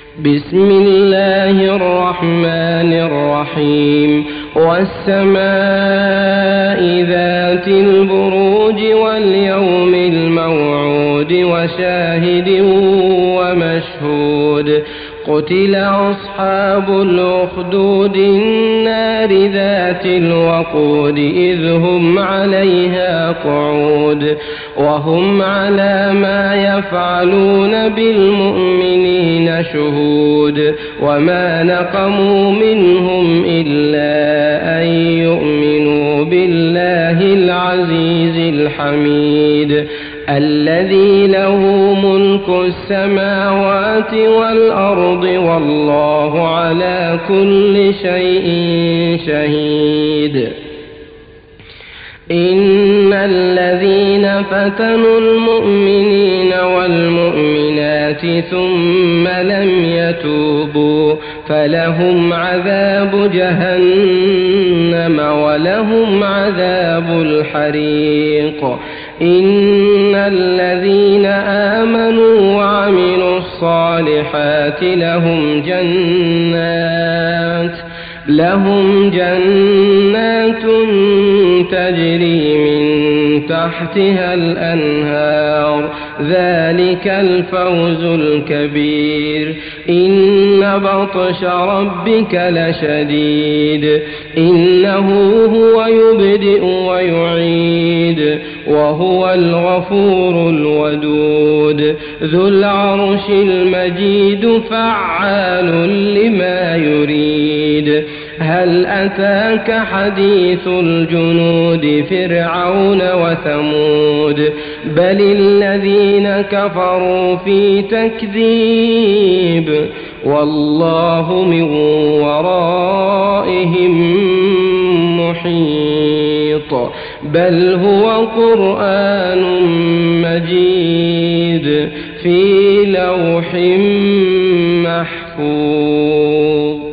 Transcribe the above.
بسم الله الرحمن الرحيم والسماء ذات البروج واليوم الموعود وشاهد ومشهود قتل أصحاب الأخدود النار ذات الوقود إذ هم عليها قعود وهم على ما يفعلون بالمؤمنين شهود وما نقموا منهم إلا أن يؤمنوا بالله العزيز الحميد الذي له ملك السماوات والأرض والله على كل شيء شهيد إن الذين فتنوا المؤمنين والمؤمنات ثم لم يتوبوا فلهم عذاب جهنم ولهم عذاب الحريق إن الذين آمنوا وعملوا الصالحات لهم جنات تجري من تحتها الأنهار ذلك الفوز الكبير إن بطش ربك لشديد إنه هو يبدئ ويعيد وهو الغفور الودود ذو العرش المجيد فعال لما يريد هل أتاك حديث الجنود فرعون وثمود بل الذين كفروا في تكذيب والله من ورائهم محيط بل هو قرآن مجيد في لوح محفوظ.